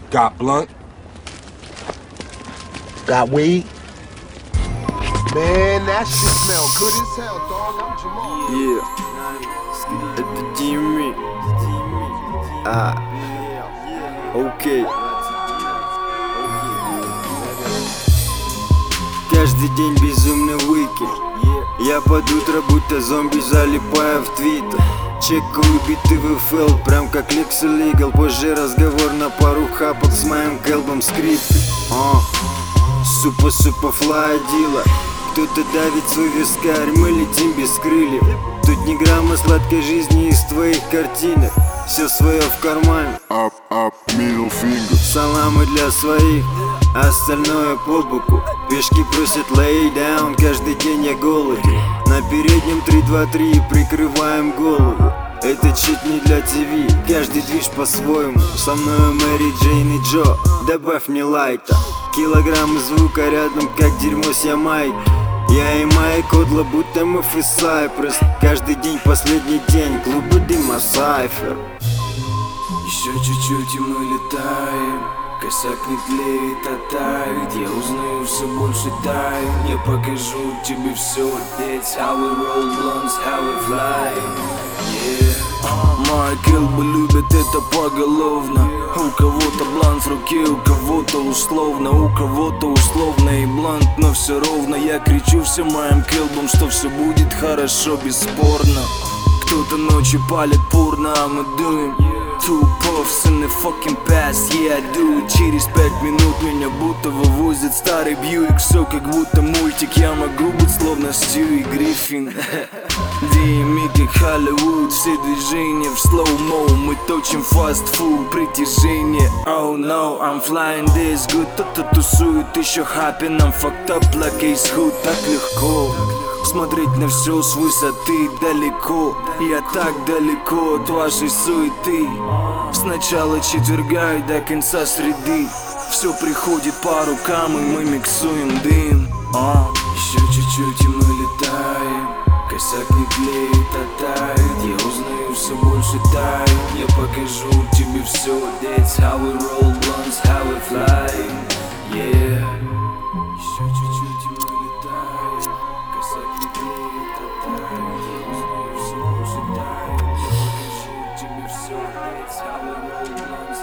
Got blunt? Got weed? Man, that shit smell good as hell, dog. I'm Jamal. Yeah, это Димми. Окей. Каждый день безумный уикенд. Я под утро будто зомби залипаю в твиттер. Чекаю биты в FL, прям как Lex Illegal. Позже разговор на пару хапок с моим кэлбом скрипты. Супа флай дила. Кто-то давит свой вискарь, мы летим без крыльев. Тут ни грамма сладкой жизни из твоих картинок. Все свое в кармане. Up, middle finger. Саламы для своих, остальное по боку. Пешки просят lay down, каждый день я голоден. На переднем 3-2-3 прикрываем голову. Это чуть не для ТВ, каждый движ по-своему. Со мной Мэри, Джейн и Джо, добавь мне лайта. Килограммы звука рядом, как дерьмо с Ямайки. Я и Майк Одла, будто мы и Сайпресс. Каждый день последний день, клубы дыма сайфер. Еще чуть-чуть и мы летаем. Косяк не тлеет, а тает. Я узнаю все больше тайн. Я покажу тебе все. That's how we roll blunts, how we fly. Yeah. Мои кэлбы любят это поголовно. У кого-то блант в руке, у кого-то условно. У кого-то условно и блант, но все ровно. Я кричу всем моим кэлбам, что все будет хорошо, бесспорно. Кто-то ночью палит порно, а мы дуем. Two puffs in the fucking past, yeah I do it. Через 5 минут меня будто вывозит старый Бьюик. Все как будто мультик, я могу быть словно Стюи Гриффин. DME как Холливуд, все движения в slow-mo. Мы точим фастфуд, притяжение. Oh no, I'm flying this good. Кто-то тусует еще happy, I'm fucked up like Ace Hood. Так легко смотреть на все с высоты далеко. Я так далеко от вашей суеты. С начала четверга и до конца среды все приходит по рукам, и мы миксуем дым. Еще чуть-чуть и мы летаем. Косяк не тлеет, а тает. Я узнаю все больше тайн. Я покажу тебе все. That's how we roll blunts, how we fly. Yeah. Еще чуть-чуть и мы летаем. Косяк не тлеет, а тает. Я узнаю все больше тайн. Я покажу тебе все. That's how we roll blunts.